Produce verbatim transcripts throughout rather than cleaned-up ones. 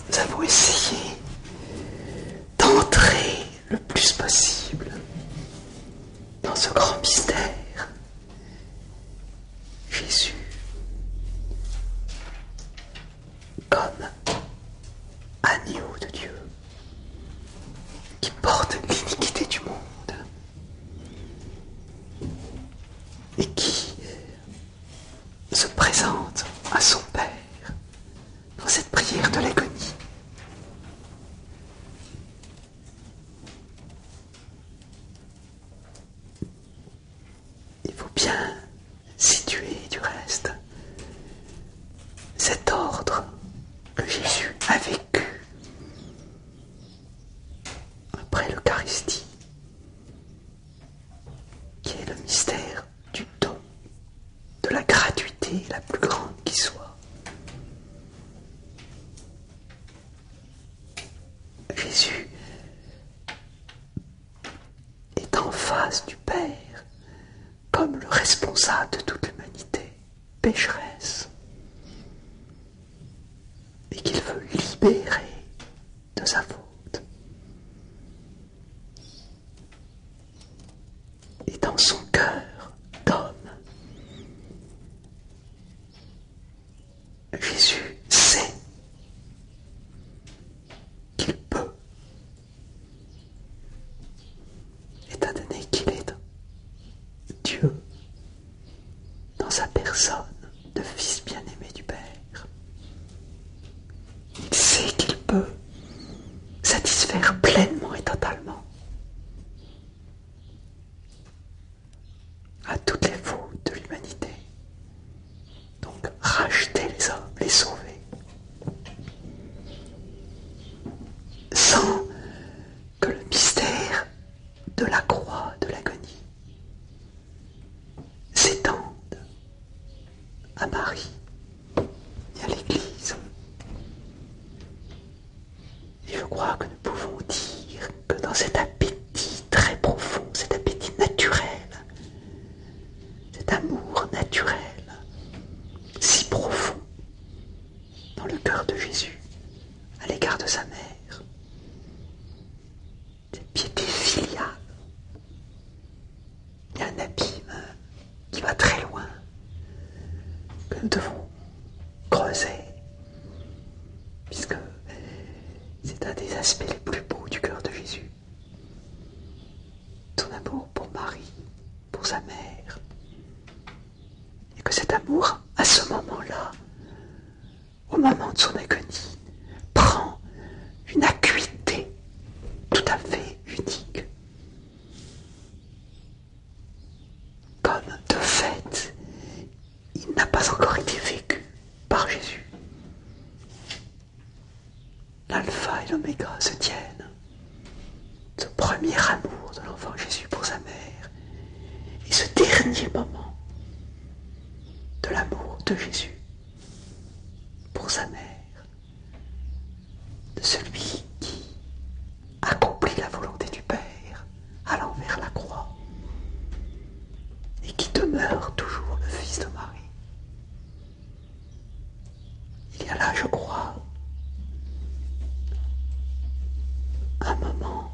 nous avons essayé d'entrer le plus possible dans ce grand mystère. Jésus, comme agneau de Dieu, qui porte l'iniquité du monde et qui se présente à son Père dans cette prière de l'agonie. Il faut bien situer du reste cet ordre que Jésus a vécu après l'Eucharistie, qui est le mystère du don, de la gratuité la plus grande qui soit. Jésus est en face du Père comme le responsable de toute l'humanité pécheresse et qu'il veut libérer de sa faute. Et dans son cœur d'homme, Jésus sait qu'il peut, étant donné qu'il est Dieu dans sa personne de Fils bien-aimé du Père. Il sait qu'il peut satisfaire pleinement et totalement à toutes les fautes de l'humanité. Donc racheter les hommes, les sauver, sans que le mystère de la croix, de l'agonie, s'étende à Marie et à l'Église. Et je crois que nous pouvons dire que dans cet appétit très profond, cet appétit naturel, cet amour naturel, si profond dans le cœur de Jésus à l'égard de sa mère, cette piété filiale, il y a un abîme qui va très loin, que nous devons creuser, puisque c'est un des aspects les plus beaux du cœur de Jésus. Son amour pour Marie, pour sa mère. Et que cet amour, à ce moment-là, au moment de son agonie, prend une acuité tout à fait unique. Comme de fait, il n'a pas encore été vécu par Jésus. L'alpha et l'oméga se tiennent. Ce premier amour de l'enfant Jésus pour sa mère et ce dernier moment de l'amour de Jésus pour sa mère, de celui qui accomplit la volonté du Père allant vers la croix et qui demeure toujours le Fils de Marie. Il y a là, je crois, un moment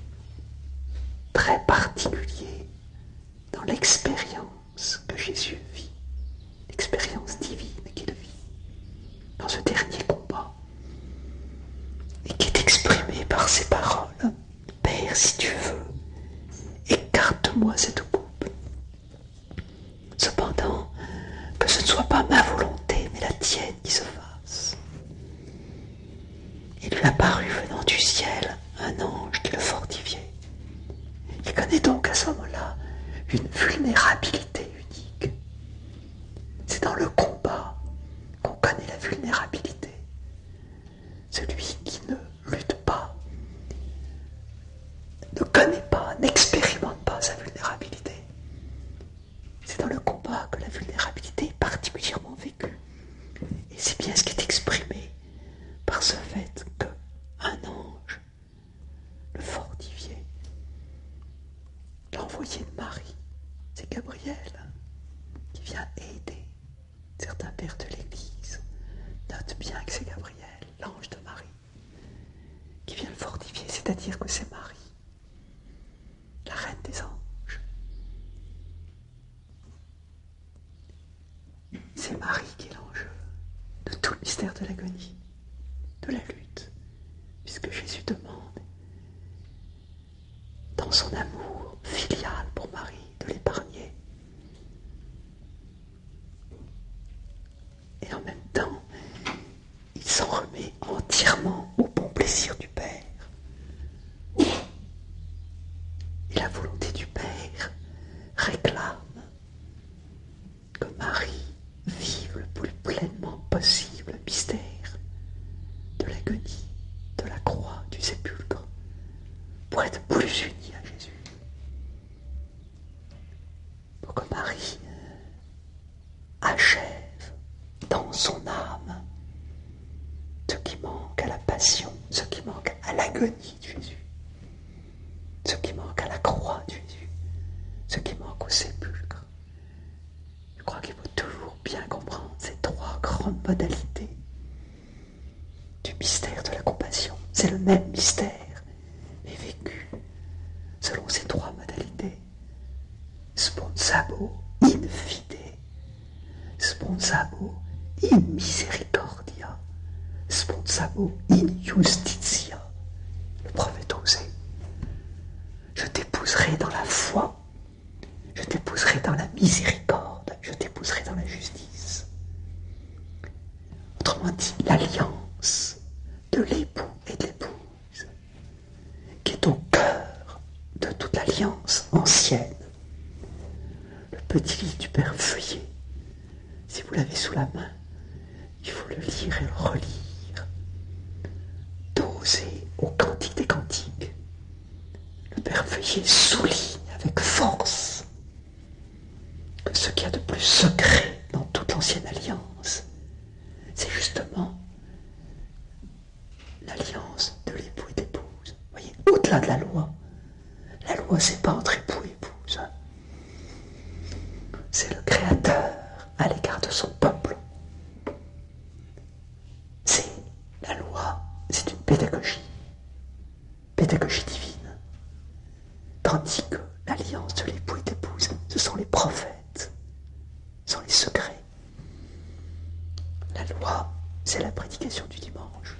très particulier dans l'expérience que Jésus vit, l'expérience divine qu'il vit dans ce dernier combat et qui est exprimé par ces paroles. Père, si tu veux, écarte-moi cette coupe. Cependant, que ce ne soit pas ma volonté, mais la tienne qui se fasse. Il lui apparut venant du ciel un ange qui le fortifiait. Il connaît donc à ce moment-là une vulnérabilité unique. C'est dans le combat qu'on connaît la vulnérabilité. Celui qui ne lutte pas, ne connaît pas, n'expérimente pas sa vulnérabilité. C'est dans le combat que la vulnérabilité est particulièrement vécue. Et c'est bien ce qui est exprimé par ce fait qu'un ange le fortifiait. L'envoyé de Marie, c'est Gabriel, qui vient aider certains pères de l'Église. Note bien que c'est Gabriel, l'ange de Marie, c'est-à-dire que c'est Marie, la reine des anges. C'est Marie qui est l'enjeu de tout le mystère de l'agonie, de la lutte, puisque Jésus demande, dans son amour filial pour Marie, de l'épargner. Et en même temps, il s'en remet entièrement au bon plaisir du Père. Et la volonté du Père réclame que Marie vive le plus pleinement possible le mystère de l'agonie, de la croix, du sépulcre, pour être plus unie à Jésus. Pour que Marie achève dans son âme ce qui manque à la passion, ce qui manque à l'agonie de Jésus, ce qui manque à la croix de Jésus, ce qui manque au sépulcre. Je crois qu'il faut toujours bien comprendre ces trois grandes modalités du mystère de la compassion. C'est le même mystère, mais vécu selon ces trois modalités. Sponsabo in fide, sponsabo in misericordia, sponsabo in justitia. Le prophète Osée. Je t'épouserai dans la foi, je t'épouserai dans la miséricorde, je t'épouserai dans la justice. Autrement dit, l'alliance de l'époux et de l'épouse, qui est au cœur de toute l'alliance ancienne. Le petit livre du Père Feuillet, si vous l'avez sous la main, il faut le lire et le relire. D'Osée au Cantique des Cantiques, le Père Feuillet souligne avec force que ce qu'il y a de plus secret dans toute l'ancienne alliance, c'est justement l'alliance de l'époux et d'épouse. Vous voyez, au-delà de la loi, la loi c'est pas entre époux et épouse. C'est le Créateur à l'égard de son peuple. C'est la loi, c'est une pédagogie, pédagogie divine. Tandis que l'alliance de l'époux et d'épouse, ce sont les prophètes, ce sont les secrets. La loi, c'est la prédication du dimanche.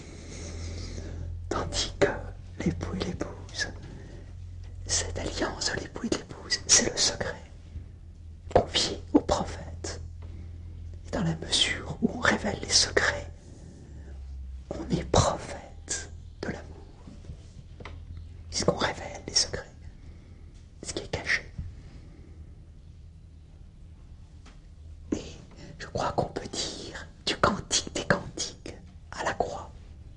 Tandis que l'époux et l'épouse, cette alliance de l'époux et de l'épouse, c'est le secret confié aux prophètes. Et dans la mesure où on révèle les secrets, on est prophète de l'amour. Puisqu'on révèle les secrets, ce qui est caché. Et je crois qu'on peut dire du cantique des cantiques à la croix.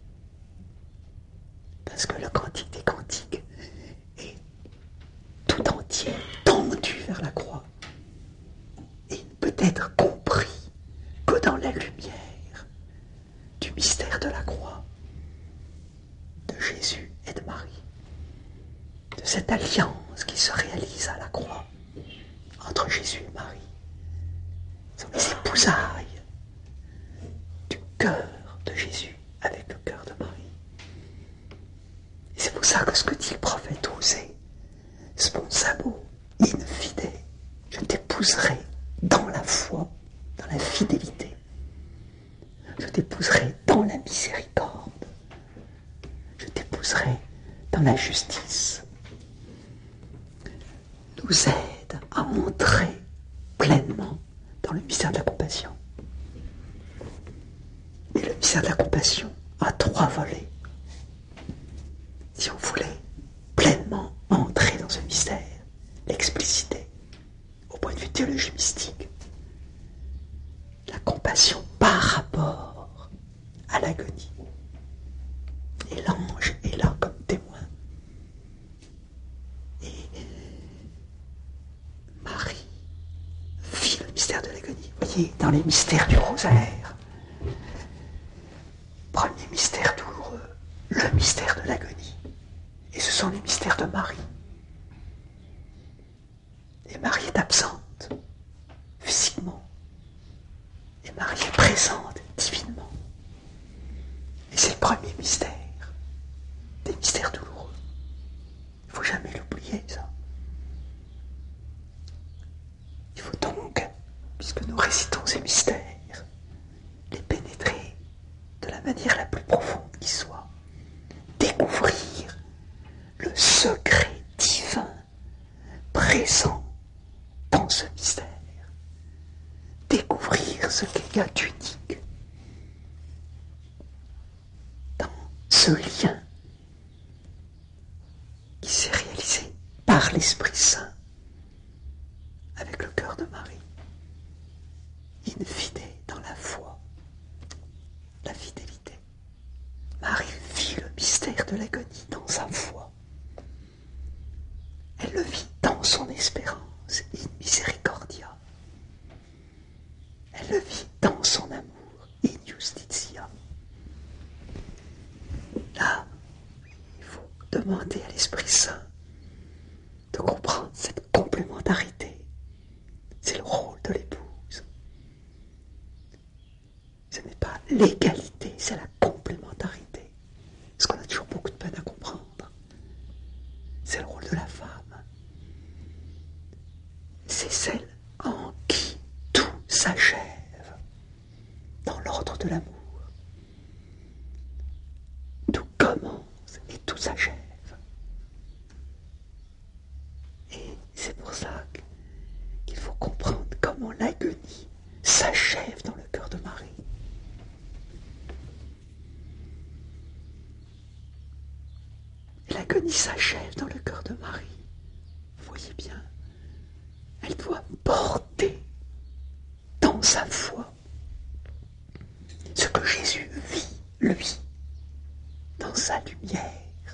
Parce que le cantique des cantiques est tout entier tendu vers la croix. Et il ne peut être compris que dans la lumière du mystère de la croix, de Jésus et de Marie, de cette alliance qui se réalise à la croix entre Jésus et Marie. Ce sont les épousailles du cœur de Jésus avec le cœur de Marie. Et c'est pour ça que ce que dit le prophète Osée, sponsabo in fide, je t'épouserai dans la foi, dans la fidélité. Je t'épouserai dans la miséricorde. Je t'épouserai dans la justice. Nous aide à entrer pleinement dans le mystère de la compassion. Et le mystère de la compassion a trois volets. Si on voulait pleinement entrer dans ce mystère, l'expliciter, au point de vue théologie mystique, la compassion par rapport à l'agonie. Et l'ange est là comme témoin. Et Marie vit le mystère de l'agonie. Vous voyez, dans les mystères du rosaire, premier mystère douloureux, le mystère de l'agonie. Et ce sont les mystères de Marie. Et Marie est absente, physiquement. Et Marie est présente, divinement. Et c'est le premier mystère, des mystères douloureux. manière la plus profonde qui soit, découvrir le secret divin présent dans ce mystère. Découvrir ce qu'il y a d'unique dans ce lien qui s'est réalisé par l'Esprit Saint avec le cœur de Marie. In fide, dans la foi, la fidélité. Marie vit le mystère de l'agonie dans sa foi. Elle le vit dans son espérance, in misericordia. Elle le vit dans son amour, in justitia. Là, il faut demander à l'Esprit Saint de comprendre cette complémentarité. C'est le rôle de l'épouse. Ce n'est pas l'égalité, c'est la complémentarité. Parce qu'on a toujours beaucoup de peine à comprendre. C'est le rôle de la femme. C'est celle en qui tout s'achève dans l'ordre de l'amour. Tout commence et tout s'achève. Et c'est pour ça qu'il faut comprendre comment l'agonie s'achève dans le cœur de Marie. Et l'agonie s'achève dans le cœur de Marie. Vous voyez bien, elle doit porter dans sa foi ce que Jésus vit, lui, dans sa lumière.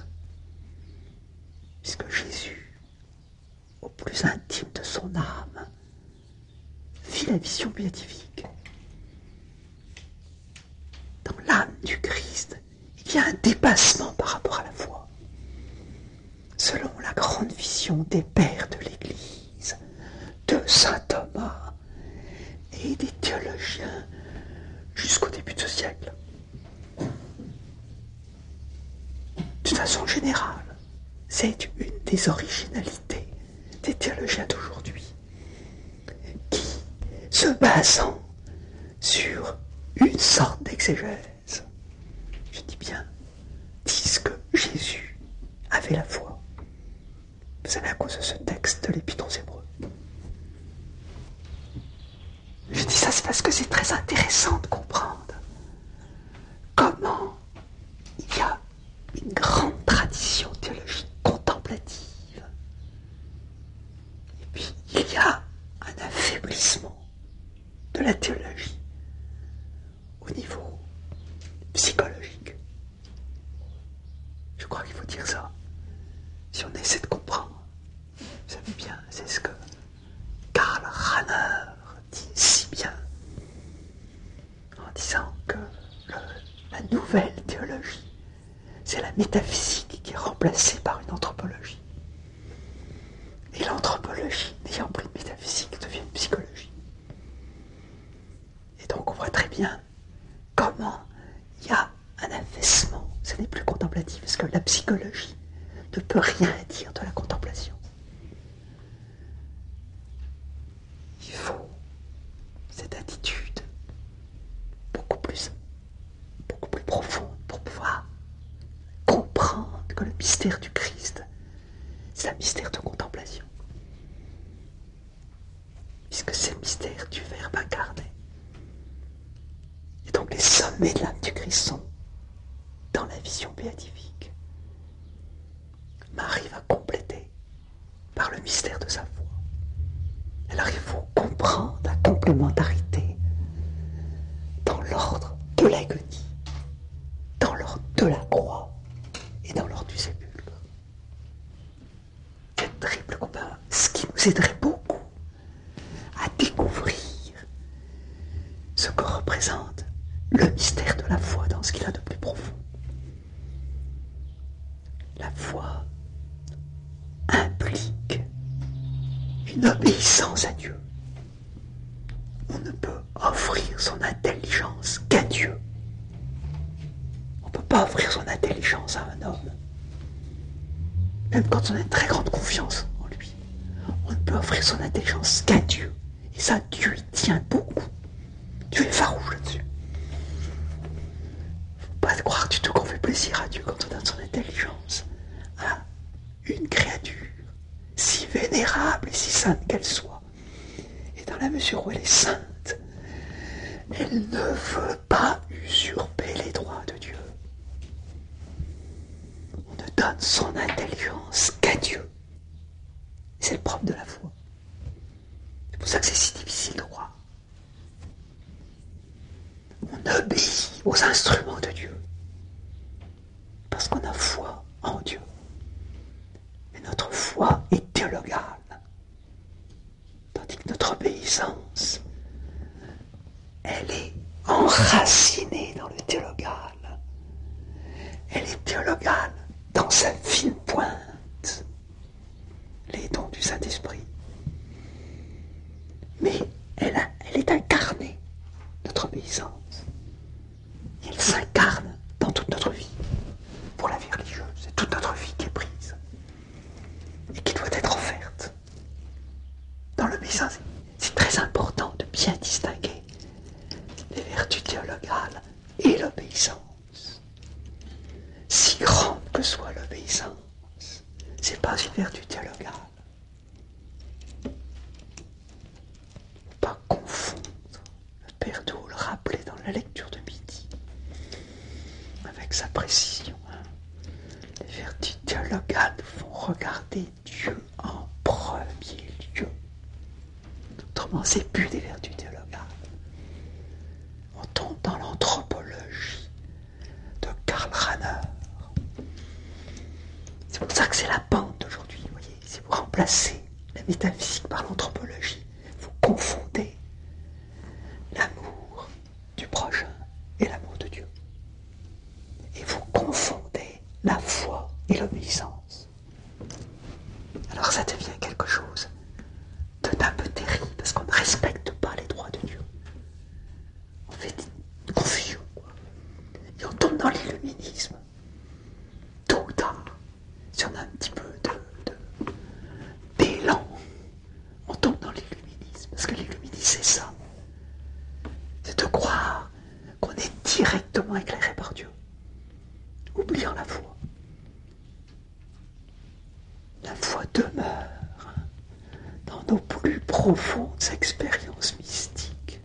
Puisque Jésus, au plus intime de son âme, vit la vision béatifique. Dans l'âme du Christ, il y a un dépassement par rapport à la foi. Selon la grande vision des pères de l'Église, de saint Thomas et des théologiens jusqu'au début de ce siècle. De façon générale, c'est une des originalités des théologiens d'aujourd'hui qui, se basant sur une sorte d'exégèse, je dis bien, disent que Jésus avait la foi. Vous savez à cause de ce texte de l'Épître aux Hébreux. Je dis ça, c'est parce que c'est très intéressant de comprendre comment il y a une grande tradition théologique contemplative. Et puis, il y a un affaiblissement de la théologie au niveau psychologique. Je crois qu'il faut dire ça. Si on essaie de comprendre, vous savez bien, c'est ce que Karl Rahner dit si bien en disant que le, la nouvelle théologie, c'est la métaphysique qui est remplacée par une anthropologie. Et l'anthropologie, n'ayant pris de métaphysique, devient une psychologie. Et donc on voit très bien comment il y a un affaissement. Ce n'est plus contemplatif, parce que la psychologie ne peut rien dire de la contemplation. Il faut cette attitude beaucoup plus, beaucoup plus profonde pour pouvoir comprendre que le mystère du Christ, c'est un mystère de contemplation. Puisque c'est le mystère du Verbe incarné. Et donc les sommets de l'âme du Christ sont dans la vision béatifique. Marie va compléter par le mystère de sa foi. Alors il faut comprendre la complémentarité dans l'ordre de l'agonie, dans l'ordre de la croix et dans l'ordre du sépulcre. Cette triple combat, ce qui nous aiderait beaucoup à découvrir ce que représente le mystère de la foi dans ce qu'il a de plus profond. La foi implique une obéissance à Dieu. On ne peut offrir son intelligence qu'à Dieu. On ne peut pas offrir son intelligence à un homme. Même quand on a une très grande confiance en lui. On ne peut offrir son intelligence qu'à Dieu. Et ça, Dieu y tient beaucoup. Dieu est farouche là-dessus. pas croire du tout qu'on fait plaisir à Dieu quand on donne son intelligence à une créature, si vénérable et si sainte qu'elle soit. Et dans la mesure où elle est sainte, elle ne veut pas usurper les droits de Dieu. On ne donne son intelligence qu'à Dieu. C'est le propre de la foi. C'est pour ça que c'est si difficile de croire. On obéit aux instruments de Dieu. Parce qu'on a foi en Dieu. Mais notre foi est théologale. Tandis que notre obéissance, elle est enracinée dans le théologal. Elle est théologale dans sa fine pointe. Les dons du Saint-Esprit. Mais elle, a, elle est incarnée, notre obéissance. Elle s'incarne dans toute notre vie. Pour la vie religieuse, c'est toute notre vie qui est prise. Et qui doit être offerte. Dans l'obéissance, c'est très important de bien distinguer les vertus théologales et l'obéissance. Si grande que soit l'obéissance, c'est pas une vertu théologale. Pas confondre. Le Père Doux le rappelait dans la lecture de midi, avec sa précision. Hein. Les vertus théologales nous font regarder Dieu en premier lieu. Autrement, c'est plus des vertus théologales. On tombe dans l'anthropologie de Karl Rahner. C'est pour ça que c'est la pente d'aujourd'hui. Vous voyez, si vous remplacez la métaphysique par l'anthropologie, vous confondez l'amour du prochain et l'amour de Dieu. Et vous confondez la foi et l'obéissance. Alors ça devient quelque chose d'un peu terrible, parce qu'on ne respecte pas les droits de Dieu. On fait une confusion, quoi. Et on tombe dans l'illuminisme. Tôt ou tard, si on a un petit peu de, de, d'élan, on tombe dans l'illuminisme. Parce que l'illuminisme, c'est ça. C'est de croire qu'on est directement éclairé par Dieu, oubliant la foi. La foi demeure dans nos plus profondes expériences mystiques.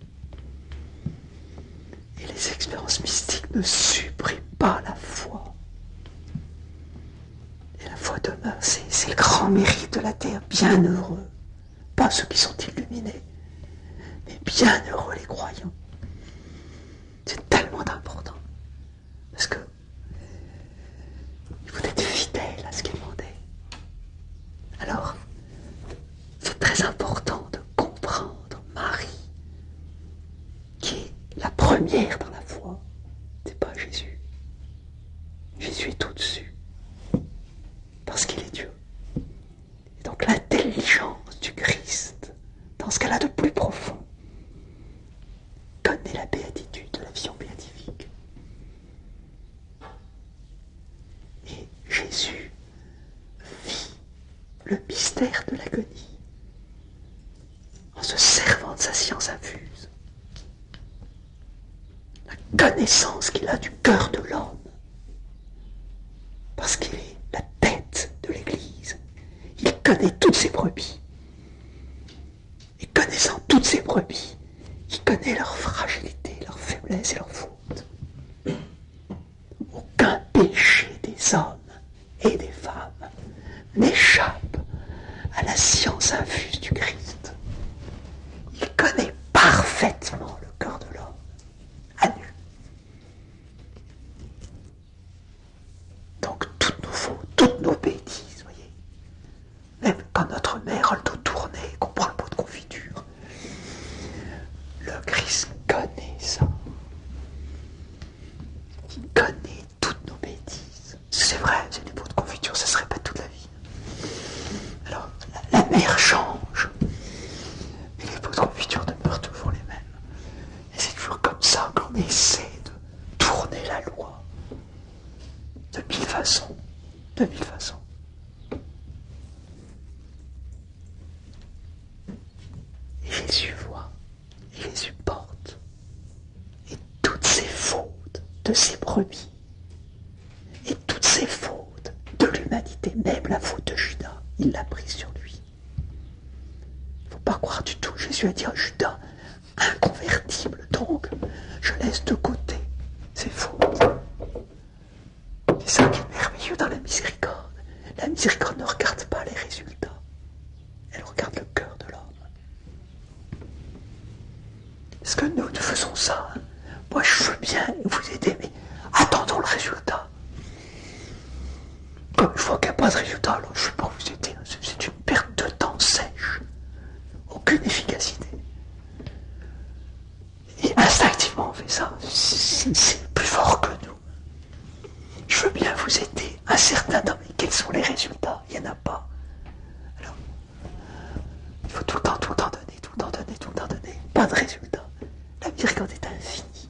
Et les expériences mystiques ne suppriment pas la foi. Et la foi demeure, c'est, c'est le grand mérite de la terre. Bienheureux, pas ceux qui sont illuminés, mais bienheureux les croyants. C'est tellement important. Parce que il faut être fidèle à ce qu'il demandait. Alors, c'est très important de comprendre Marie, qui est la première dans la foi. C'est pas Jésus. Jésus est au-dessus. Parce qu'il est Dieu. Et donc l'intelligence du Christ, dans ce qu'elle a de plus profond, connaît la béatitude de la vision béatifique. Et Jésus vit le mystère de l'agonie en se servant de sa science infuse. La connaissance qu'il a du cœur de l'homme, parce qu'il est la tête de l'Église. Il connaît toutes ses brebis. Et connaissant toutes ses brebis, il connaît leur fragilité, leur faiblesse et leur faute. Aucun péché des hommes et des femmes n'échappe à la science infuse du Christ. Il connaît parfaitement le cœur de l'homme, à nu. Donc toutes nos fautes, toutes nos bêtises, voyez. Même quand notre mère a le dos tourné, qu'on prend le pot de confiture, le Christ connaît ça. Il connaît toutes nos bêtises. C'est vrai, c'est des pots de confiture, ça se répète toute la vie. Alors, la, la mer change, mais les pots de confiture demeurent toujours les mêmes. Et c'est toujours comme ça qu'on essaie de tourner la loi. De mille façons. De mille façons. Et Jésus voit, et Jésus porte. Et toutes ces fautes de ses brebis l'humanité, même la faute de Judas, il l'a prise sur lui. Il ne faut pas croire du tout. Jésus a dit à Judas, inconvertible, donc je laisse de côté ses fautes. C'est ça qui est merveilleux dans la miséricorde. La miséricorde ne regarde pas les résultats. Elle regarde le cœur de l'homme. Est-ce que nous, nous faisons ça? Moi, je veux bien vous aider, mais attendons le résultat. Comme je vois qu'il n'y a pas de résultat, alors je ne vais pas vous aider. C'est une perte de temps sèche. Aucune efficacité. Et instinctivement, on fait ça. C'est plus fort que nous. Je veux bien vous aider. Un certain temps, mais quels sont les résultats? Il n'y en a pas. Alors, il faut tout le temps, tout le temps donner, tout le temps donner, tout le temps donner. Pas de résultat. La miséricorde est infinie.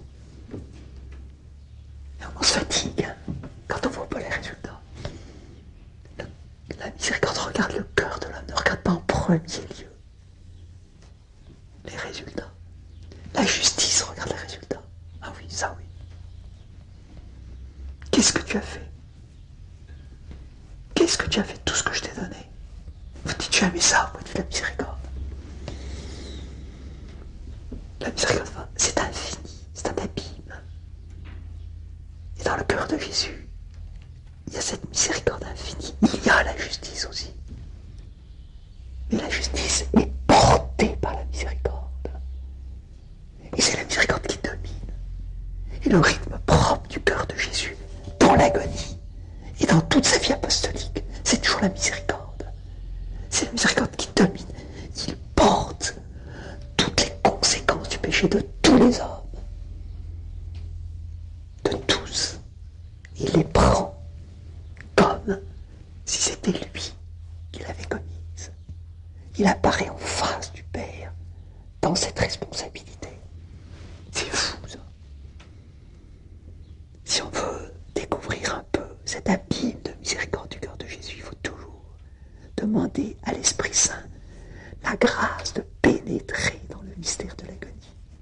Et on se fatigue hein, quand on ne voit pas les résultats. Le, la miséricorde regarde le cœur de l'homme, ne regarde pas en premier lieu les résultats. La justice regarde les résultats. Ah oui, ça oui. Qu'est-ce que tu as fait? Qu'est-ce que tu as fait de tout ce que je t'ai donné? Vous dites, tu as mis ça au point de vue de la miséricorde. La miséricorde, c'est infini, c'est un abîme. Et dans le cœur de Jésus, il y a cette miséricorde infinie. Il y a la justice aussi. Mais la justice est portée par la miséricorde. Et c'est la miséricorde qui domine. Et le rythme propre du cœur de Jésus, dans l'agonie, et dans toute sa vie apostolique, c'est toujours la miséricorde. C'est la miséricorde qui domine. Il porte toutes les conséquences du péché de tous les hommes. De tous. Il les prend comme si c'était lui qui l'avait commise. Il apparaît en face du Père dans cette responsabilité. C'est fou ça. Si on veut découvrir un peu cet abîme de miséricorde du cœur de Jésus, il faut toujours demander à l'Esprit Saint la grâce de pénétrer dans le mystère de l'agonie.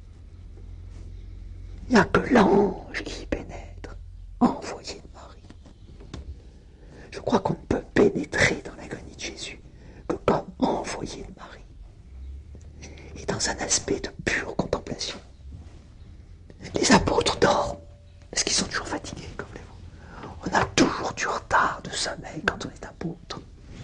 Il n'y a que l'ange qui y pénètre, envoyé de Marie. Je crois qu'on ne peut pénétrer dans l'agonie de Jésus que comme envoyé de Marie. Et dans un aspect de pure contemplation. Les apôtres dorment, parce qu'ils sont toujours fatigués comme les vous. On a toujours du retard de sommeil quand on est apôtre.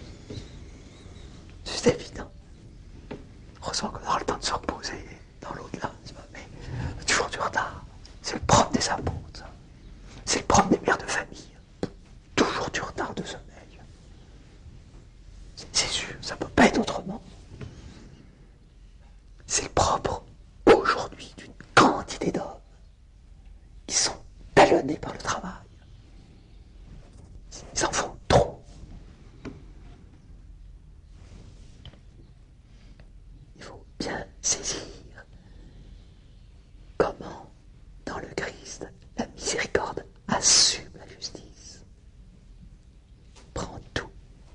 C'est évident. Heureusement qu'on aura le temps de se reposer dans l'au-delà, mais on a toujours du retard. C'est le propre des apôtres. C'est le propre des mères de famille. Toujours du retard de sommeil. C'est sûr, ça ne peut pas être autrement. C'est le propre, aujourd'hui, d'une quantité d'hommes qui sont talonnés par le travail. Ils en font trop. Il faut bien saisir comment, dans le Christ, la miséricorde assume la justice. Prend tout.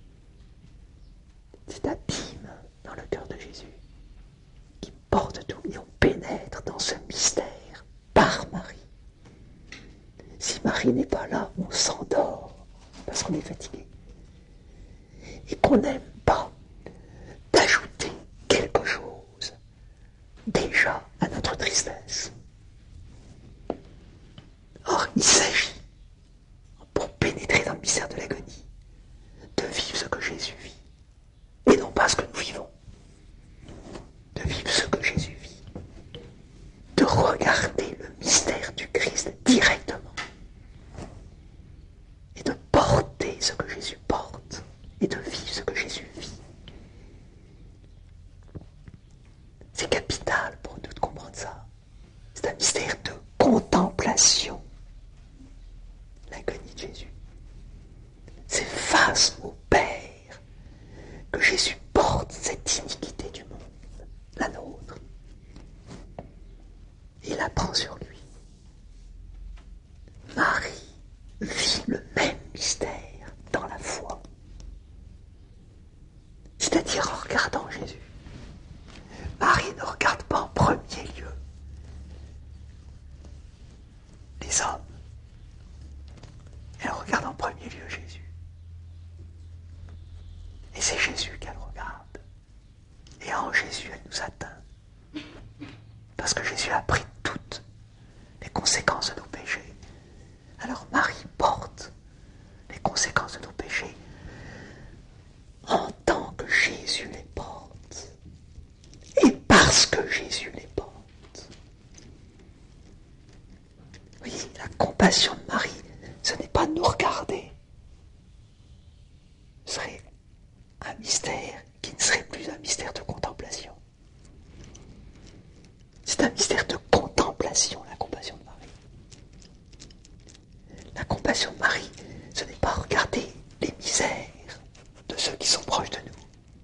C'est abîme dans le cœur de Jésus qui porte tout et on pénètre dans ce mystère par Marie. Si Marie n'est pas là, on s'endort parce qu'on est fatigué et qu'on n'aime pas d'ajouter quelque chose déjà à notre tristesse. Or, il s'agit, pour pénétrer dans le mystère de l'agonie, de vivre ce que Jésus vit et non pas ce que nous vivons. De vivre ce que Jésus vit. De regarder le mystère du Christ directement. Et de porter ce que Jésus porte. Et de vivre ce que Jésus vit. C'est capital pour nous de comprendre ça. C'est un mystère de contemplation. L'agonie de Jésus. C'est face au Père que Jésus porte cette iniquité du monde, la nôtre. Il la prend sur lui. Marie vit le même mystère dans la foi. C'est-à-dire en regardant Jésus. Marie ne regarde pas en premier lieu les hommes. Elle regarde en premier lieu Jésus. Et c'est Jésus qu'elle regarde. Et en Jésus, elle nous atteint. Parce que Jésus a pris toutes les conséquences de nos péchés. Alors Marie porte les conséquences de nos péchés en tant que Jésus les porte. Et parce que Jésus les porte. Oui, la compassion de Marie, ce n'est pas de nous regarder. Ce serait un mystère qui ne serait plus un mystère de contemplation. C'est un mystère de contemplation, la compassion de Marie. La compassion de Marie, ce n'est pas regarder les misères de ceux qui sont proches de nous.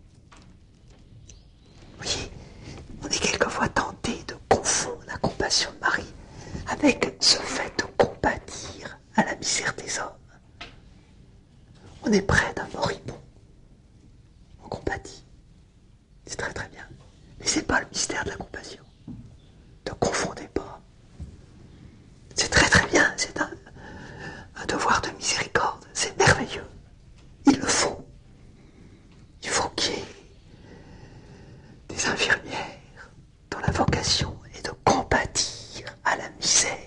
Vous voyez, on est quelquefois tenté de confondre la compassion de Marie avec ce fait de compatir à la misère des hommes. On est près d'un moribond. On compatit. C'est très très bien. Mais ce n'est pas le mystère de la compassion. Ne confondez pas. C'est très très bien. C'est un, un devoir de miséricorde. C'est merveilleux. Il le faut. Il faut qu'il y ait des infirmières dont la vocation est de compatir à la misère.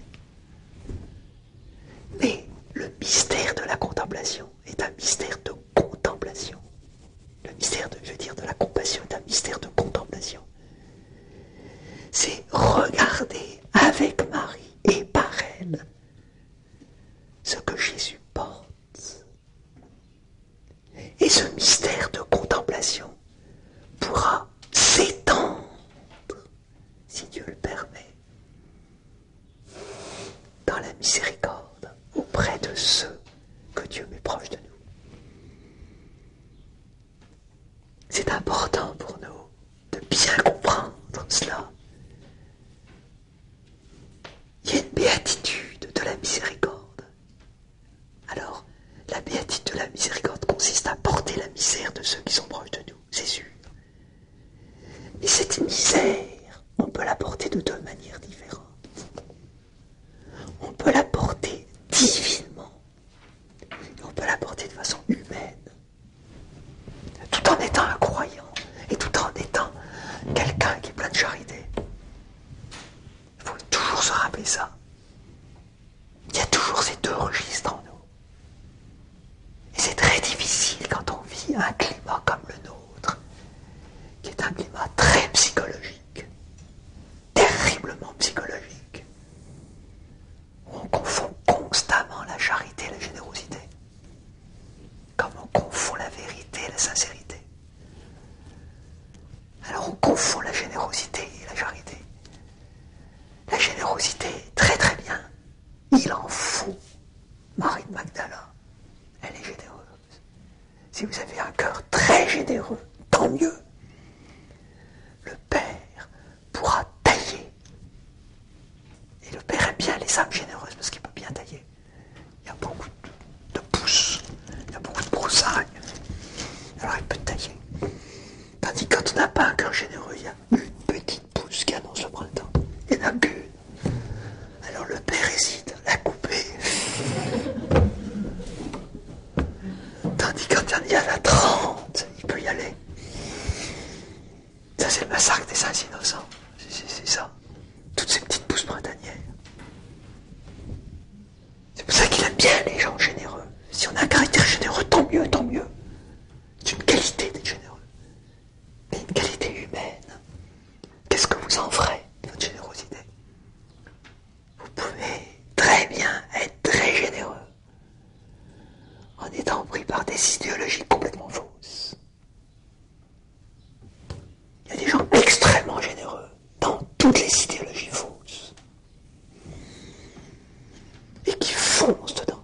Mais le mystère de la contemplation est un mystère de contemplation. Le mystère de, je veux dire, de la compassion est un mystère de contemplation. C'est regarder avec Marie et par elle ce que Jésus porte. Et ce mystère de contemplation pourra s'étendre, si Dieu le permet, dans la miséricorde auprès de ceux que Dieu met proches de nous. C'est important pour nous de bien comprendre cela. Il y a une béatitude de la miséricorde. Alors, la béatitude de la miséricorde consiste à porter la misère de ceux qui sont proches de nous, c'est sûr. Mais cette misère, on peut la porter de deux manières différentes. On peut la porter divinement, et on peut la porter de façon humaine, tout en étant un croyant, et tout en étant quelqu'un qui est plein de charité. Il faut toujours se rappeler ça. Il y a toujours ces deux registres en nous. Et c'est très difficile quand on vit un climat comme le nôtre, qui est un climat très psychologique, terriblement psychologique, où on confond constamment la charité et la générosité, comme on confond la vérité et la sincérité. Alors on confond la générosité et la charité. La générosité, très très bien, il en faut. Marie de Magdala, elle est généreuse. Si vous avez un cœur très généreux, tant mieux. Le Père pourra tailler. Et le Père aime bien les âmes généreuses parce qu'il peut bien tailler. Il y a beaucoup de, de pousses, il y a beaucoup de broussailles. Alors il peut tailler. Tandis que quand on n'a pas un cœur généreux, il y a une petite pousse qui annonce le printemps. Il n'y en a qu'une. Alors le Père hésite à la couper. Tandis que quand il y en a trente, il peut y aller. Ça, c'est le massacre des saints innocents. C'est, c'est, c'est ça. Toutes ces petites pousses printanières. C'est pour ça qu'il aime bien les gens généreux. Si on a un caractère généreux, tant mieux, tant mieux. C'est une qualité d'être généreux. Mais une qualité humaine. Qu'est-ce que vous en ferez de votre générosité? Vous pouvez très bien être très généreux en étant pris par des idéologies complètement fausses. Il y a des gens extrêmement généreux dans toutes les idéologies fausses et qui foncent dedans.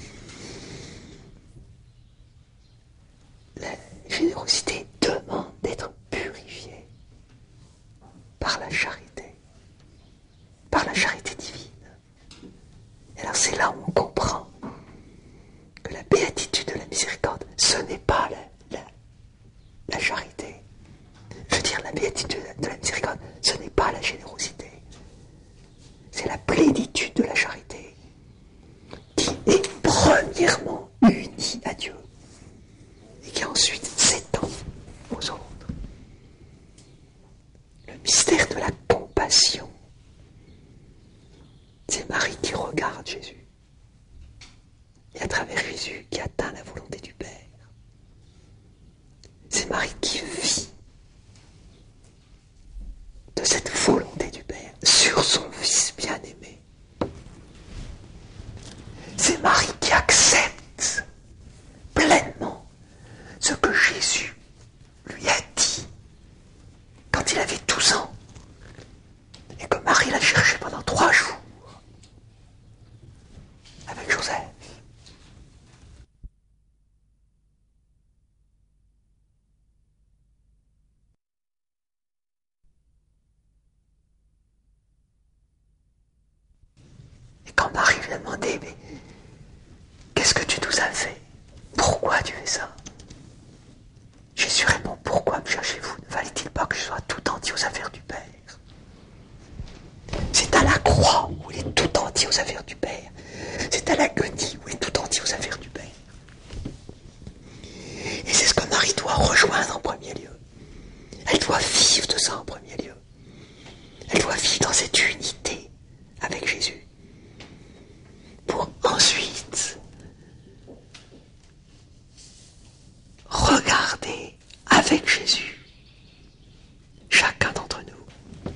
La générosité demande d'être purifiée par la charité, par la charité divine. Et alors c'est là où on comprend que la béatitude de la miséricorde, ce n'est pas la, la, la charité. Je veux dire, la béatitude de la miséricorde, ce n'est pas la générosité. C'est la plénitude de la charité qui est premièrement unie à Dieu et qui ensuite regarde Jésus. Et à travers Jésus qui atteint la volonté du Père. C'est Marie qui vit de cette volonté du Père sur son Fils bien-aimé. C'est Marie qui accepte pleinement ce que Jésus lui a dit quand il avait douze ans et que Marie l'a cherché pendant trois jours avec Joseph. Et quand Marie lui a demandé, mais qu'est-ce que tu nous as fait? Pourquoi tu fais ça? Jésus répond, pourquoi me cherchez-vous? Ne fallait-il pas que je sois tout entier aux affaires du Père? C'est à la croix où il est tout entier aux affaires du Père. C'est à l'agonie où il est tout entier aux affaires du Père. Et c'est ce que Marie doit rejoindre en premier lieu. Elle doit vivre de ça en premier lieu. Elle doit vivre dans cette unité avec Jésus. Pour ensuite regarder avec Jésus chacun d'entre nous.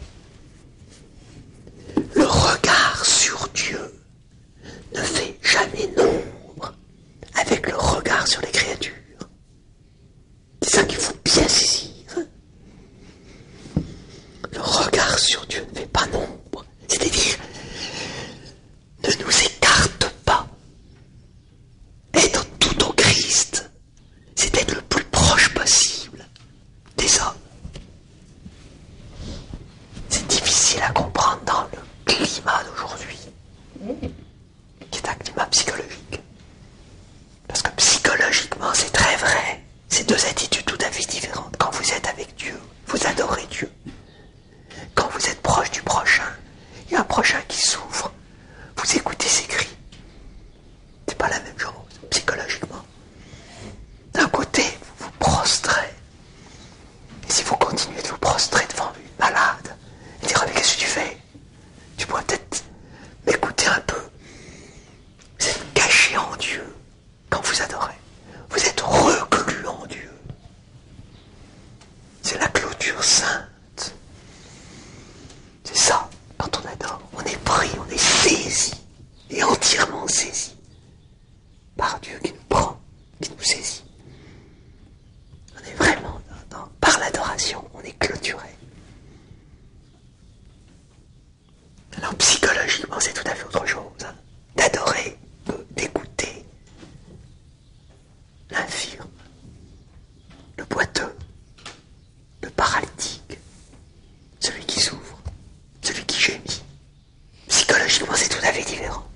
Le regard sur Dieu ne fait jamais nombre avec le regard sur les créatures. C'est ça qu'il faut bien saisir. Le regard sur Dieu ne fait pas nombre. C'est-à-dire, ne nous écarte pas. Être tout au Christ, c'est être le plus proche possible des hommes. C'est difficile à comprendre dans le climat d'aujourd'hui, qui est un climat psychologique. Parce que psychologiquement, c'est très vrai. C'est deux attitudes tout à fait différentes. Quand vous êtes avec Dieu, vous adorez Dieu. Quand vous êtes proche du prochain, il y a un prochain qui souffre, vous écoutez ses cris. C'est pas la même chose, psychologiquement. D'un côté, vous vous prostrez. Et si vous continuez de vous prostrer devant une malade, et dire, mais qu'est-ce que tu fais? Tu pourrais peut-être m'écouter un peu. Vous êtes caché en Dieu quand vous adorez. Vous êtes reclus en Dieu. C'est la clôture sainte. C'est ça, quand on adore. On est pris, on est saisi, et entièrement saisi par Dieu qui nous prend, qui nous saisit. On est vraiment, dans, dans, par l'adoration, on est clôturé. Alors psychologiquement, c'est tout à fait autre chose. Hein, d'adorer que d'écouter l'infirme, le boiteux, le paralytique, celui qui souffre, celui qui gémit. Psychologiquement, c'est tout à fait différent.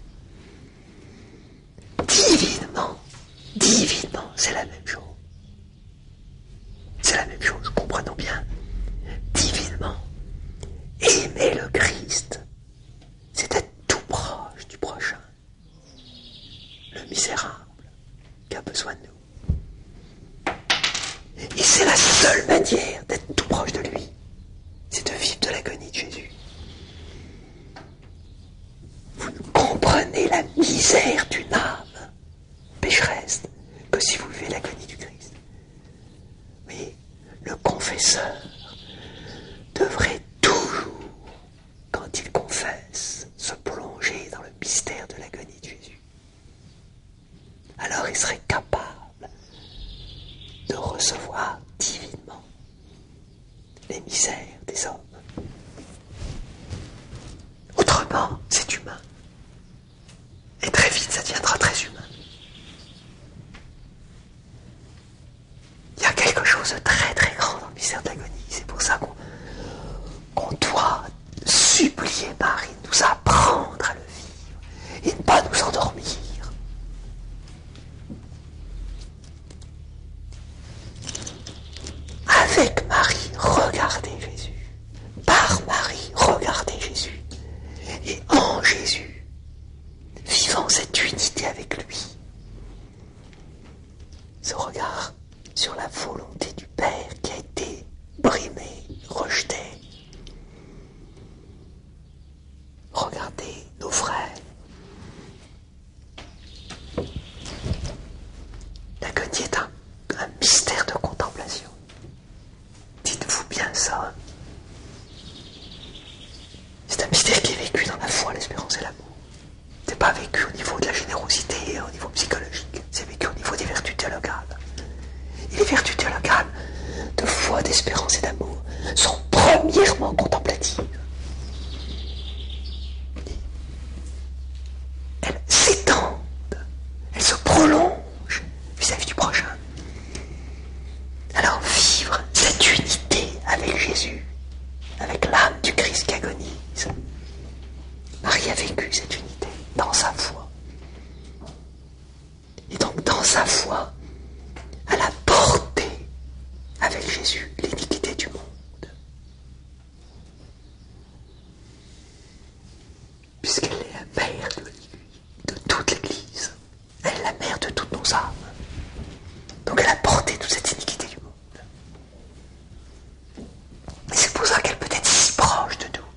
Divinement, divinement, c'est la même chose. C'est la même chose, comprenons bien. Divinement, aimer le Christ, c'est être tout proche du prochain. Le misérable qui a besoin de nous. Et c'est la seule manière d'être tout proche de lui. C'est de vivre de l'agonie de Jésus. Vous ne comprenez la misère d'une âme pécheresse que si vous vivez l'agonie du Christ. Mais le confesseur devrait toujours, quand il confesse, se plonger dans le mystère de l'agonie de Jésus. Alors il serait capable de recevoir divinement les misères des hommes. Autrement, c'est humain. Et très vite, ça deviendra très humain. Il y a quelque chose de très très grand dans le mystère de l'agonie. C'est pour ça qu'on, qu'on doit supplier Marie de nous apprendre à le vivre et ne pas nous endormir. Avec Marie, regardez Jésus. Par Marie, regardez Jésus. Et en Jésus, vivant cette unité avec lui. Ce regard sur la volonté du Père qui a été brimée, rejetée. Regardez nos frères, pas vécu au niveau de la générosité, au niveau psychologique, c'est vécu au niveau des vertus théologales. Et les vertus théologales, de foi, d'espérance et d'amour, sont premièrement contemplatives. Elles s'étendent, elles se prolongent vis-à-vis du prochain. Alors vivre cette unité avec Jésus, avec l'âme du Christ qui agonise, Marie a vécu cette unité dans sa foi. Et donc dans sa foi, elle a porté avec Jésus l'iniquité du monde. Puisqu'elle est la mère de, de toute l'Église. Elle est la mère de toutes nos âmes. Donc elle a porté toute cette iniquité du monde. Et c'est pour ça qu'elle peut être si proche de nous.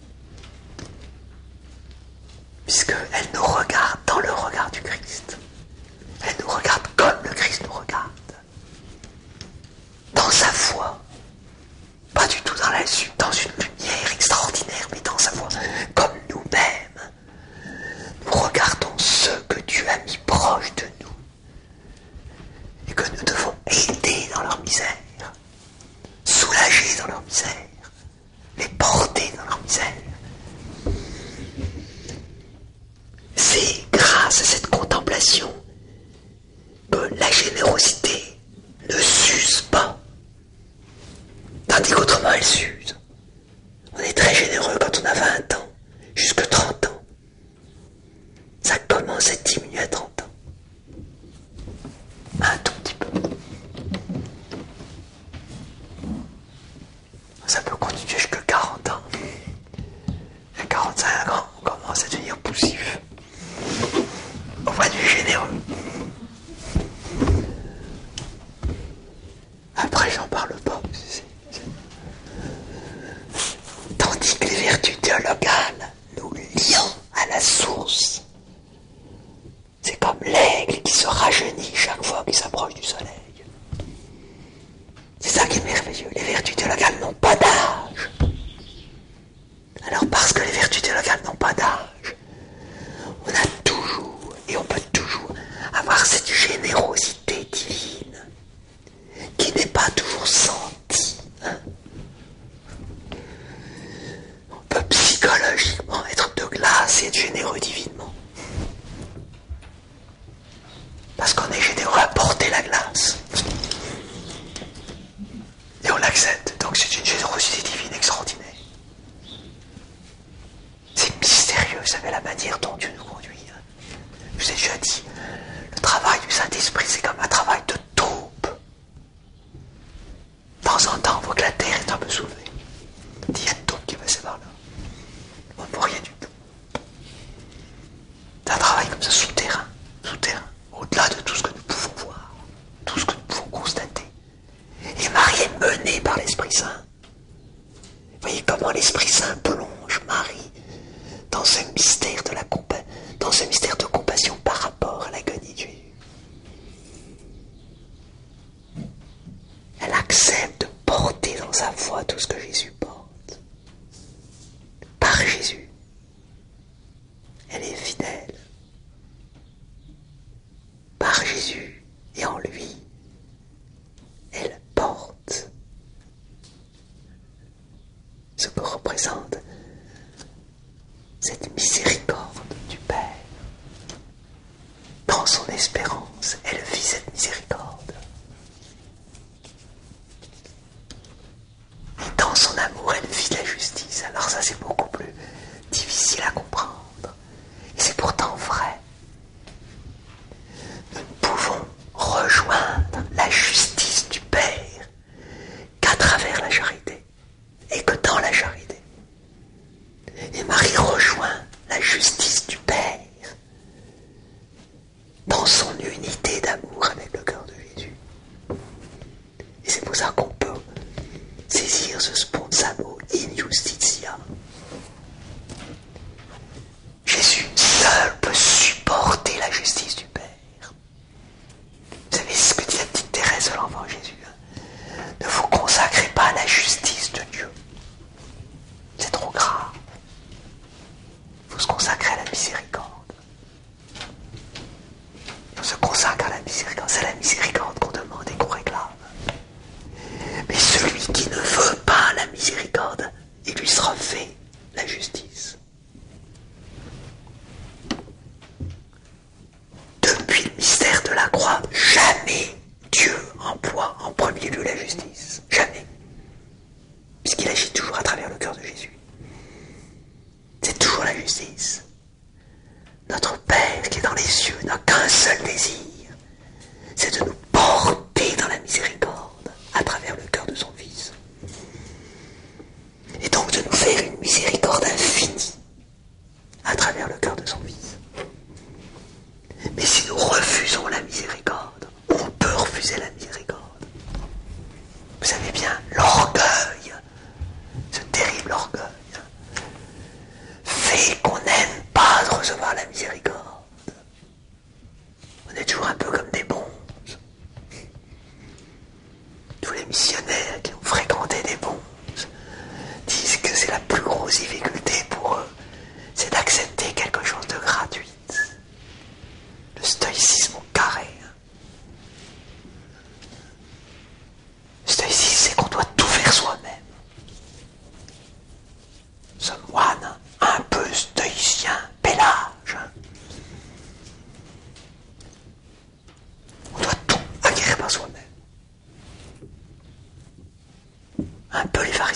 Puisqu'elle nous regarde dans le regard du Christ. Elle nous regarde comme le Christ nous regarde. Dans sa foi. Pas du tout dans la dans une lumière extraordinaire, mais dans sa foi. Comme nous-mêmes, nous regardons ceux que Dieu a mis proches de nous. Et que nous devons aider dans leur misère. Soulager dans leur misère. Les porter dans leur misère. C'est grâce à cette contemplation que la générosité ne s'use pas. Tandis qu'autrement elle s'use. On est très généreux quand on a vingt ans, jusque trente ans. Ça commence à diminuer à trente ans. Un tout petit peu. Ça peut continuer jusque quarante ans. À quarante-cinq ans, on commence à devenir poussif. On va du généreux. Après, j'en parle pas. C'est, c'est... Tandis que les vertus théologales nous liant à la source. C'est comme l'aigle qui se rajeunit chaque fois qu'il s'approche du soleil. C'est ça qui est merveilleux. Les vertus théologales n'ont pas d'âge. Alors parce que les vertus théologales n'ont pas d'âge, on a toujours, et on peut toujours, avoir cette générosité divine qui n'est pas toujours sentie. Hein. On peut psychologiquement être de glace et être généreux divinement. Parce qu'on est généreux à porter la glace. Et on l'accepte. Donc c'est une générosité divine extraordinaire. C'est mystérieux, vous savez, la manière dont Dieu nous conduit. Je vous ai déjà dit, le travail du Saint-Esprit, c'est comme un travail de taupe. De temps en temps, on voit que la terre est un peu soulevée. Il y a une taupe qui est passée par là. On ne voit rien du tout. C'est un travail comme ça, souterrain, souterrain, au-delà de tout ce que nous pouvons voir, tout ce que nous pouvons constater. Et Marie est menée par l'Esprit Saint. Vous voyez comment l'Esprit Saint plonge Marie dans ce mystère de la compa- dans ce mystère de compassion par rapport à l'agonie de Jésus. Elle accepte de porter dans sa foi tout ce que Jésus porte. Par Jésus. Elle est fidèle. Par Jésus et en lui, elle porte ce que représente cette miséricorde du Père. Dans son espérance, elle vit cette miséricorde. Et dans son amour, elle vit la justice. Alors ça, c'est beaucoup plus difficile à comprendre. Et c'est pourtant vrai. Nous ne pouvons rejoindre la justice du Père qu'à travers la charité. Et que dans la charité. Et Marie rejoint la justice du Père dans son unité d'amour avec le cœur de Jésus.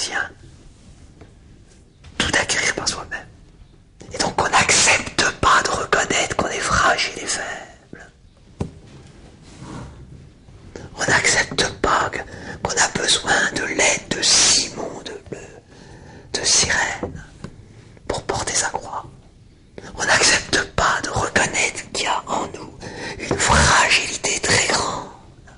tient tout acquérir par soi-même. Et donc on n'accepte pas de reconnaître qu'on est fragile et faible. On n'accepte pas que, qu'on a besoin de l'aide de Simon, de, de Cyrène, pour porter sa croix. On n'accepte pas de reconnaître qu'il y a en nous une fragilité très grande.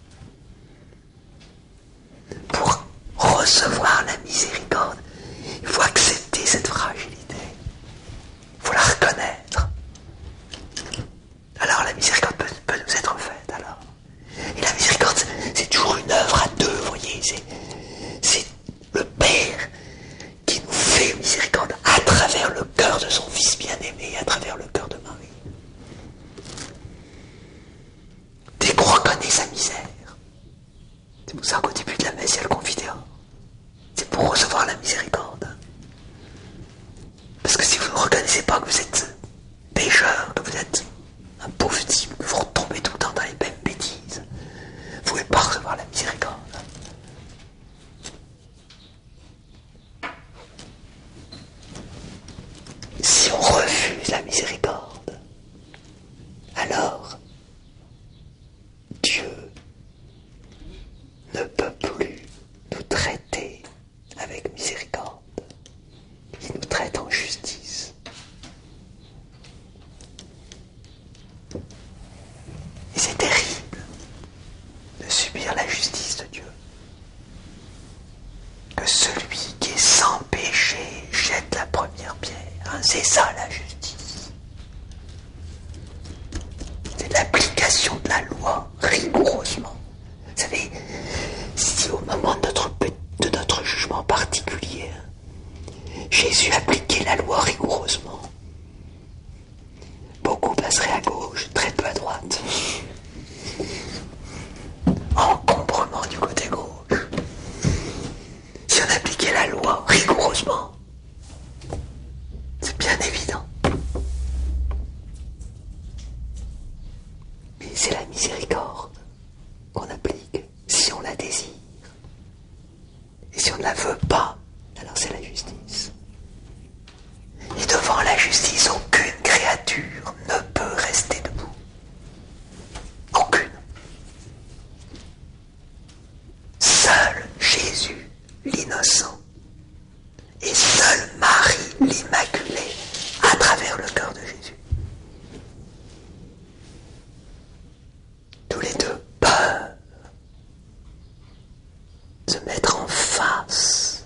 Pour recevoir la miséricorde, il faut accepter cette fragilité. Il faut la reconnaître. Alors la miséricorde peut, peut nous être faite alors. Et la miséricorde, c'est toujours une œuvre à deux, vous voyez. C'est, c'est le Père qui nous fait miséricorde à travers le cœur de son Fils bien-aimé, à travers le cœur de Marie. Dès qu'on reconnaît sa misère, c'est pour ça qu'au début de la messe, il y a le confiteor. C'est pour recevoir la miséricorde. Parce que si vous ne reconnaissez pas que vous êtes pécheur, que vous êtes un pauvre type, que vous retombez tout le temps dans les mêmes bêtises, vous ne pouvez pas recevoir la miséricorde. Si on refuse la miséricorde, alors Dieu ne peut plus nous traiter avec miséricorde. Il nous traite en justice. Et c'est terrible de subir la justice de Dieu. Que celui qui est sans péché jette la première pierre. Hein, c'est ça la justice. C'est l'application de la loi rigoureusement. Vous savez, si au moment de notre, de notre jugement particulier, Jésus appliquait la loi rigoureusement, beaucoup passeraient à gauche, très peu à droite. Encombrement du côté gauche. Si on appliquait la loi rigoureusement, c'est bien évident. Mais c'est la miséricorde qu'on applique si on la désire. Et si on ne la veut pas, alors c'est la justice. Et devant la justice, aucune créature ne peut rester debout. Aucune. Seul Jésus, l'innocent, et seule Marie, l'Immaculée, à travers le cœur de Jésus. Tous les deux peuvent se mettre en face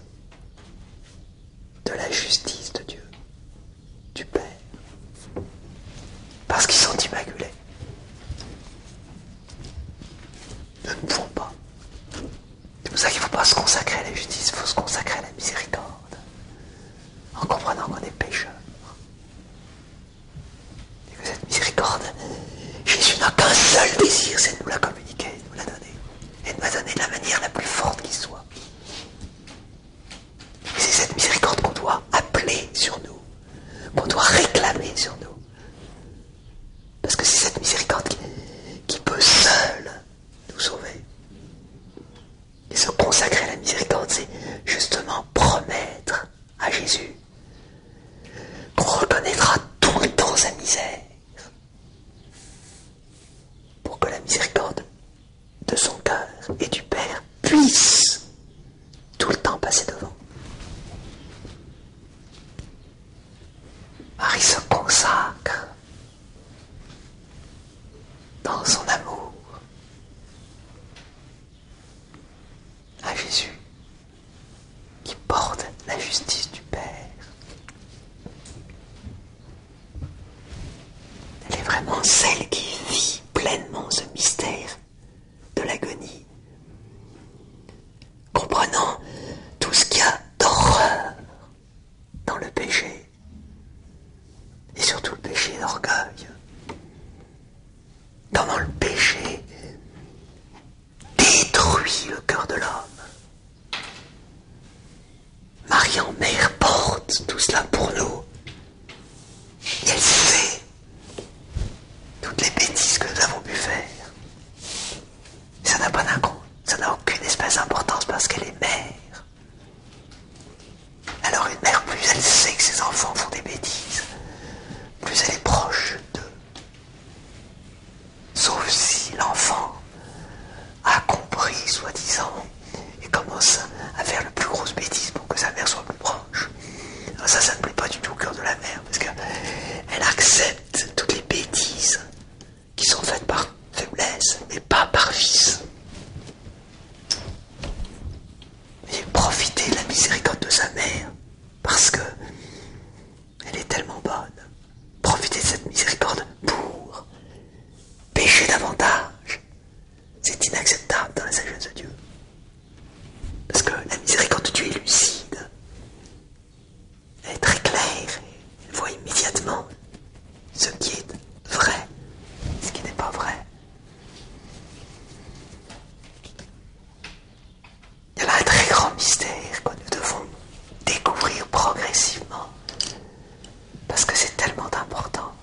de la justice de Dieu, du Père, parce qu'ils sont immaculés. Nous ne pouvons pas. C'est pour ça qu'il ne faut pas se consacrer à la justice, il faut se consacrer à la miséricorde, en comprenant qu'on est pécheur. Et que cette miséricorde, Jésus n'a qu'un seul désir, c'est de nous la communiquer, de nous la donner, et de nous la donner de la manière la plus forte qui soit. Et c'est cette miséricorde qu'on doit appeler sur nous, qu'on doit réclamer sur nous. Parce que c'est cette miséricorde qui, qui peut seule nous sauver. Et se consacrer à la miséricorde, c'est justement promettre à Jésus qu'on reconnaîtra tout le temps sa misère, pour que la miséricorde de son cœur et du Père puisse tout le temps passer devant. Marie se consacre dans son amour à Jésus qui porte la justice du Père. Elle est vraiment celle qui vit pleinement ce mystère de l'agonie, comprenant tout ce qu'il y a d'horreur dans le péché, et surtout le péché d'orgueil. Comment le péché détruit le cœur de l'homme. Marie en mère porte tout cela pour nous. Et elle sait toutes les bêtises que nous avons pu faire. Ça n'a pas d'un compte, ça n'a aucune espèce d'importance parce qu'elle est mère. qui est vrai, ce qui n'est pas vrai. Il y a là un très grand mystère que nous devons découvrir progressivement, parce que c'est tellement important.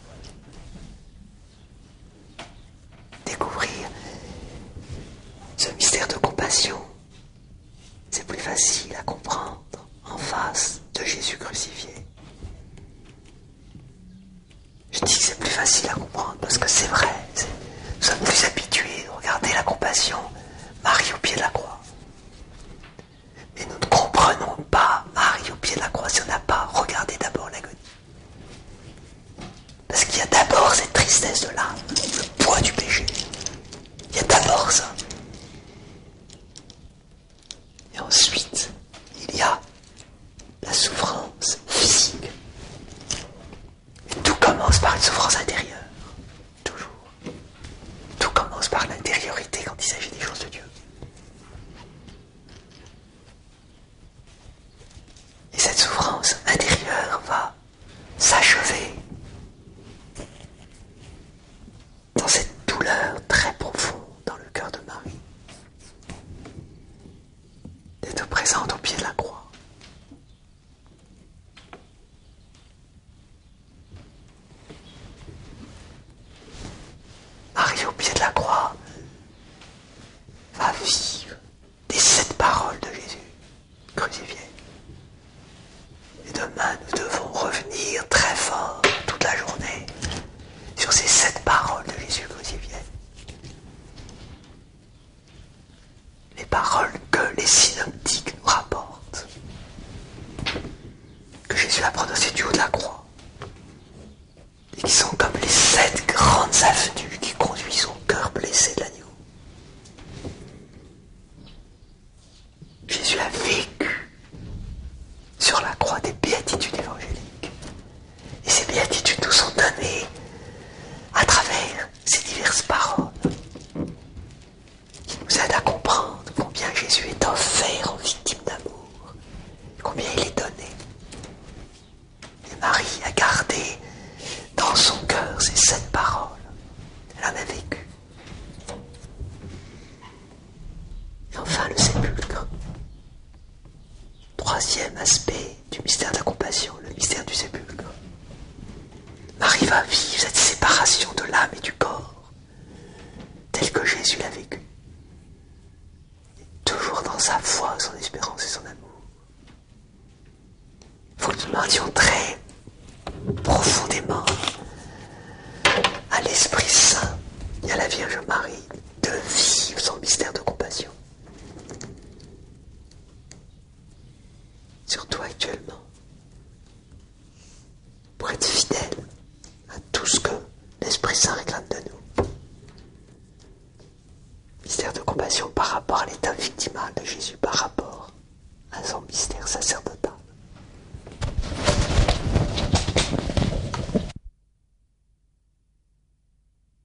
Découvrir ce mystère de compassion, c'est plus facile à comprendre en face de Jésus crucifié. Je dis que c'est plus facile à comprendre parce que c'est vrai, c'est, nous sommes plus habitués à regarder la compassion, Marie au pied de la croix. Mais nous ne comprenons pas Marie au pied de la croix si on n'a pas regardé d'abord l'agonie. Parce qu'il y a d'abord cette tristesse de l'âme, le poids du péché. Il y a d'abord ça. Et ensuite, il y a la souffrance physique. Et tout commence par une souffrance intérieure. Toujours. Tout commence par l'intériorité quand il s'agit des choses de Dieu. Et cette souffrance intérieure va s'achever dans cette douleur très profonde dans le cœur de Marie, d'être présente au pied de la croix. Marie au pied de la croix va vivre des sept paroles de Jésus crucifié. Et demain, nous devons revenir très fort toute la journée sur ces sept paroles de Jésus crucifié. Les paroles que les synoptiques nous rapportent, que Jésus a prononcées du haut de la croix, et qui sont comme les sept grandes avenues qui conduisent au cœur blessé de l'agneau. Jésus a vécu sur la croix des béatitudes évangéliques. Et ces béatitudes nous sont données à travers ces diverses paroles qui nous aident à comprendre combien Jésus est offert aux victimes d'amour, et combien il est donné. Et Marie a gardé dans son cœur ces sept paroles. Elle en a vécu. Et enfin le sépulcre. Troisième aspect du mystère de la compassion, le mystère du sépulcre. Marie va vivre cette séparation de l'âme et du corps, telle que Jésus l'a vécu. Toujours dans sa foi, son espérance et son amour. Il faut que nous demandions très profondément à l'Esprit Saint et à la Vierge Marie de vivre son mystère de compassion. Surtout actuellement, pour être fidèle à tout ce que l'Esprit Saint réclame de nous. Mystère de compassion par rapport à l'état victimal de Jésus, par rapport à son mystère sacerdotal.